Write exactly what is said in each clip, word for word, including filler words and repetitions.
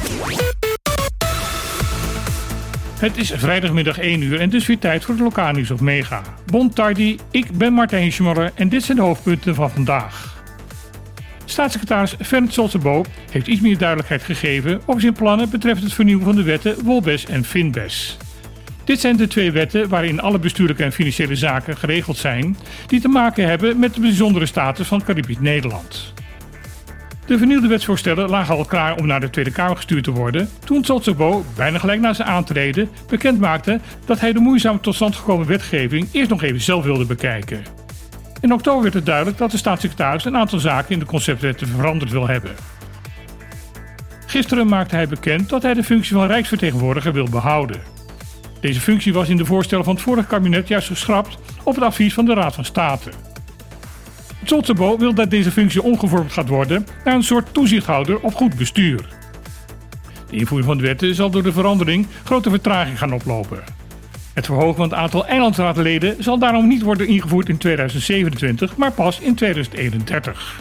Het is vrijdagmiddag één uur en dus weer tijd voor het lokaal nieuws op Mega. Bon tardi, ik ben Martijn Schmoller en dit zijn de hoofdpunten van vandaag. Staatssecretaris Fernt Solteboom heeft iets meer duidelijkheid gegeven over zijn plannen betreffend het vernieuwen van de wetten Wolbes en Finbes. Dit zijn de twee wetten waarin alle bestuurlijke en financiële zaken geregeld zijn die te maken hebben met de bijzondere status van Caribisch Nederland. De vernieuwde wetsvoorstellen lagen al klaar om naar de Tweede Kamer gestuurd te worden toen Solteboom bijna gelijk na zijn aantreden bekend maakte dat hij de moeizaam tot stand gekomen wetgeving eerst nog even zelf wilde bekijken. In oktober werd het duidelijk dat de staatssecretaris een aantal zaken in de conceptwetten veranderd wil hebben. Gisteren maakte hij bekend dat hij de functie van Rijksvertegenwoordiger wil behouden. Deze functie was in de voorstellen van het vorige kabinet juist geschrapt op het advies van de Raad van State. Solteboom wil dat deze functie omgevormd gaat worden naar een soort toezichthouder op goed bestuur. De invoering van de wetten zal door de verandering grote vertraging gaan oplopen. Het verhogen van het aantal eilandsraadleden zal daarom niet worden ingevoerd in tweeduizend zevenentwintig, maar pas in tweeduizend eenendertig.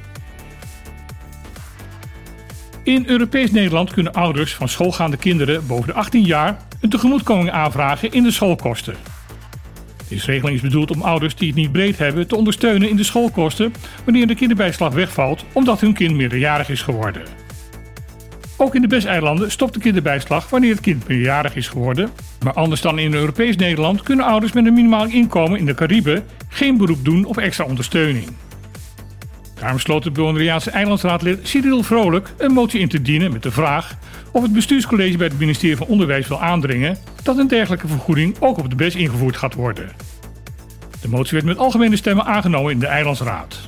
In Europees Nederland kunnen ouders van schoolgaande kinderen boven de achttien jaar een tegemoetkoming aanvragen in de schoolkosten. Deze regeling is bedoeld om ouders die het niet breed hebben te ondersteunen in de schoolkosten wanneer de kinderbijslag wegvalt omdat hun kind meerderjarig is geworden. Ook in de B E S-eilanden stopt de kinderbijslag wanneer het kind meerderjarig is geworden, maar anders dan in Europees Nederland kunnen ouders met een minimaal inkomen in de Cariben geen beroep doen op extra ondersteuning. Daarom sloot het Bonaireaanse eilandsraadlid Cyril Vrolijk een motie in te dienen met de vraag of het bestuurscollege bij het ministerie van Onderwijs wil aandringen dat een dergelijke vergoeding ook op de B E S ingevoerd gaat worden. De motie werd met algemene stemmen aangenomen in de eilandsraad.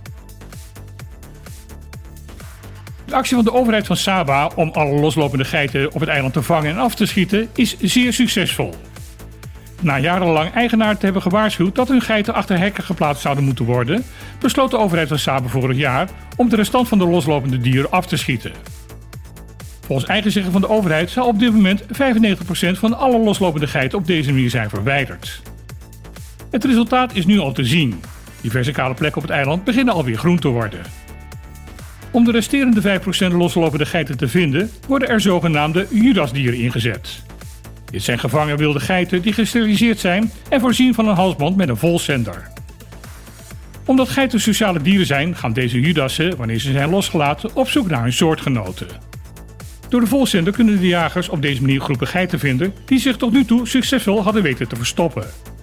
De actie van de overheid van Sabah om alle loslopende geiten op het eiland te vangen en af te schieten is zeer succesvol. Na jarenlang eigenaren te hebben gewaarschuwd dat hun geiten achter hekken geplaatst zouden moeten worden, besloot de overheid van Sabah vorig jaar om de restant van de loslopende dieren af te schieten. Volgens eigen zeggen van de overheid zou op dit moment vijfennegentig procent van alle loslopende geiten op deze manier zijn verwijderd. Het resultaat is nu al te zien. Diverse kale plekken op het eiland beginnen alweer groen te worden. Om de resterende vijf procent loslopende geiten te vinden, worden er zogenaamde Judasdieren ingezet. Dit zijn gevangen wilde geiten die gesteriliseerd zijn en voorzien van een halsband met een volzender. Omdat geiten sociale dieren zijn, gaan deze Judassen, wanneer ze zijn losgelaten, op zoek naar hun soortgenoten. Door de volzender kunnen de jagers op deze manier groepen geiten vinden die zich tot nu toe succesvol hadden weten te verstoppen.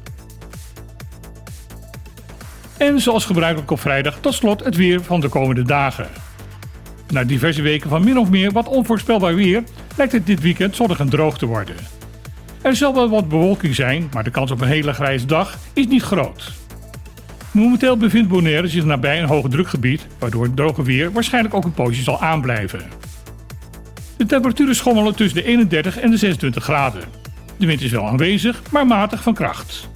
En zoals gebruikelijk op vrijdag tot slot het weer van de komende dagen. Na diverse weken van min of meer wat onvoorspelbaar weer lijkt het dit weekend zonnig en droog te worden. Er zal wel wat bewolking zijn, maar de kans op een hele grijze dag is niet groot. Momenteel bevindt Bonaire zich nabij een hoge drukgebied, waardoor het droge weer waarschijnlijk ook een poosje zal aanblijven. De temperaturen schommelen tussen de eenendertig en de zesentwintig graden. De wind is wel aanwezig, maar matig van kracht.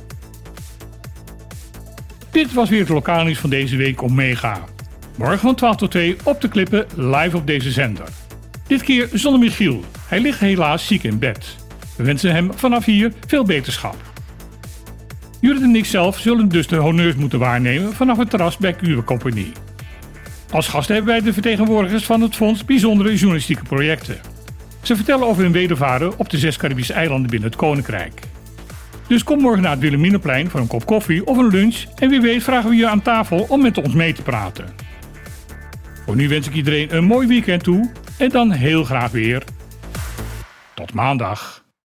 Dit was weer het lokaal nieuws van deze week op Mega. Morgen van twaalf tot twee op de klippen live op deze zender. Dit keer zonder Michiel. Hij ligt helaas ziek in bed. We wensen hem vanaf hier veel beterschap. Judith en ik zelf zullen dus de honneurs moeten waarnemen vanaf het terras bij Cure Compagnie. Als gast hebben wij de vertegenwoordigers van het Fonds Bijzondere Journalistieke Projecten. Ze vertellen over hun wedervaren op de zes Caribische eilanden binnen het Koninkrijk. Dus kom morgen naar het Wilhelminaplein voor een kop koffie of een lunch en wie weet vragen we je aan tafel om met ons mee te praten. Voor nu wens ik iedereen een mooi weekend toe en dan heel graag weer tot maandag.